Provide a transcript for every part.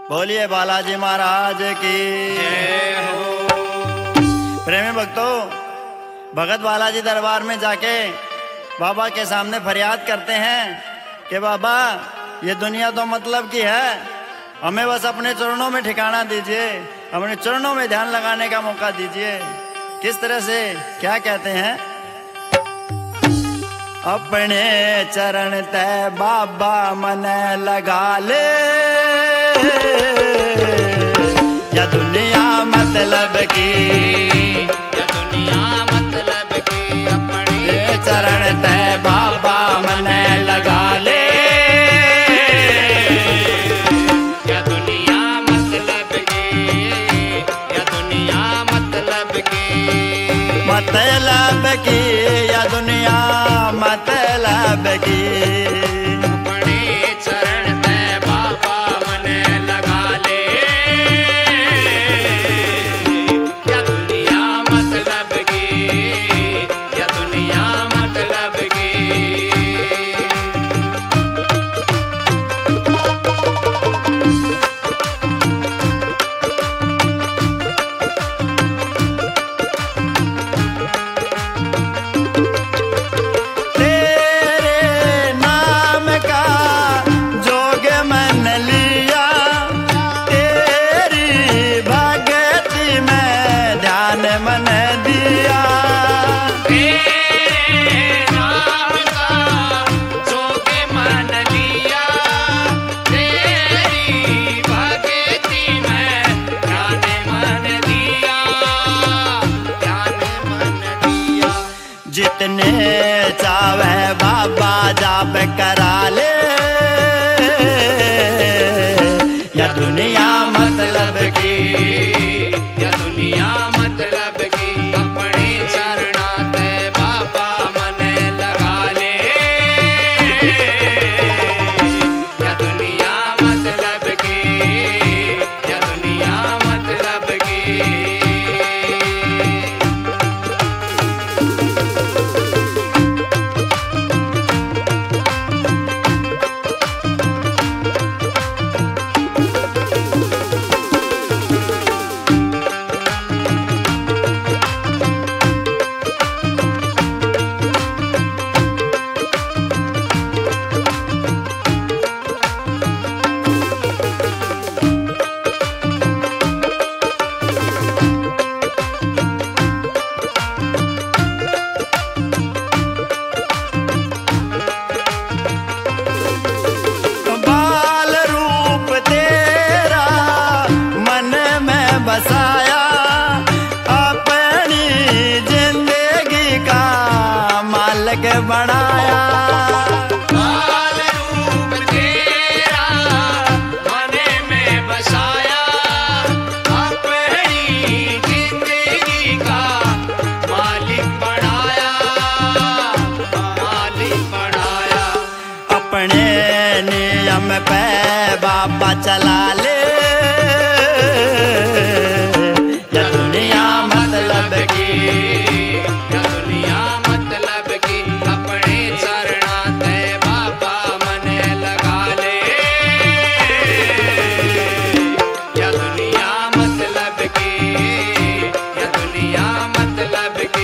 बोलिए बालाजी महाराज की जय हो। प्रेमी भक्तों, भगत बालाजी दरबार में जाके बाबा के सामने फरियाद करते हैं कि बाबा ये दुनिया तो मतलब की है, हमें बस अपने चरणों में ठिकाना दीजिए, अपने चरणों में ध्यान लगाने का मौका दीजिए। किस तरह से क्या कहते हैं? अपने चरण तय बाबा मन लगा ले, या दुनिया मतलब की, या दुनिया मतलब की, अपने चरण तय बाबा मन लगा ले, या दुनिया मतलब की, या दुनिया मतलब की, मतलब की, या दुनिया मतलब की। अपने चरण तय बाबा मन लगा ले, या दुनिया मतलब की, या दुनिया मतलब की। तेरे नाम का जोग मन लिया, तेरी भक्ति में ध्यान मन दिया। तेरे नाम का जोग मन लिया, तेरी भक्ति में ध्यान मन दिया, ध्यान मन दिया। जितने चावे बाबा जाप करा ले, या दुनिया मतलब की, या दुनिया मतलब की, अपने चरणात बाबा मन लगा ले, या दुनिया मतलब की, या दुनिया मतलब की। बाल रूप तेरा मन में बसाया, अपनी जिंदगी का मालिक बनाया। बाल रूप तेरा मन में बसाया, अपनी जिंदगी का मालिक बनाया, मालिक बनाया। अपने नियम पे बाबा चला ले, या दुनिया मतलब की, या दुनिया मतलब की, अपने चरणात बाबा मन लगा ले, या दुनिया मतलब की, या दुनिया मतलब की।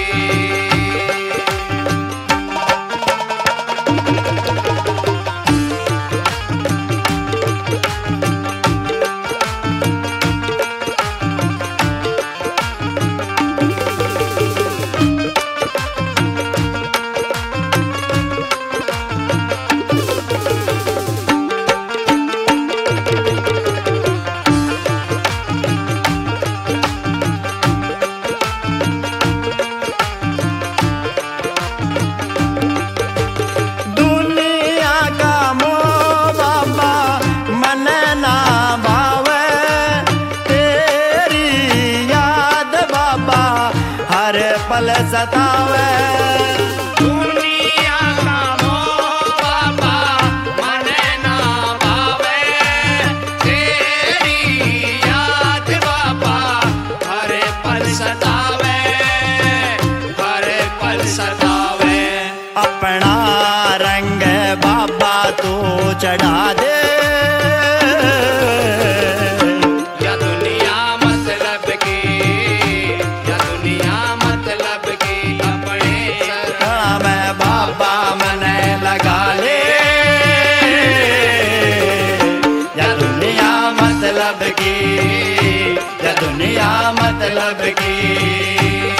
मतलब की, या दुनिया मतलब की।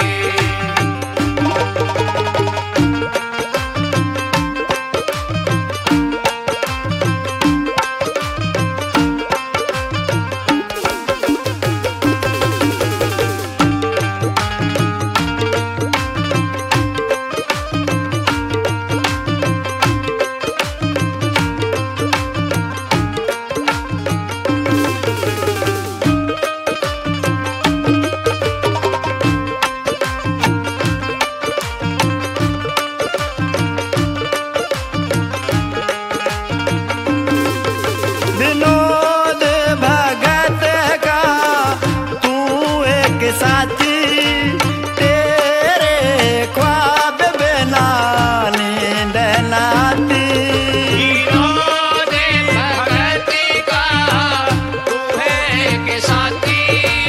विनोद भगत का तू एक साथी, तेरे ख्वाब बिना नींद न आती। विनोद भगत का तू है एक साथी,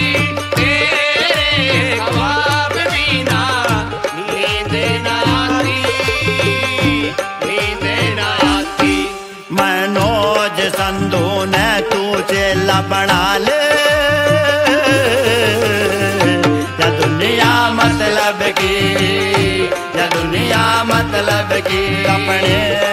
तेरे ख्वाब बिना नींद न आती, नींद न आती। मनोज संधू ने तू चेला बना ले, या दुनिया मतलब की, या दुनिया मतलब की। अपने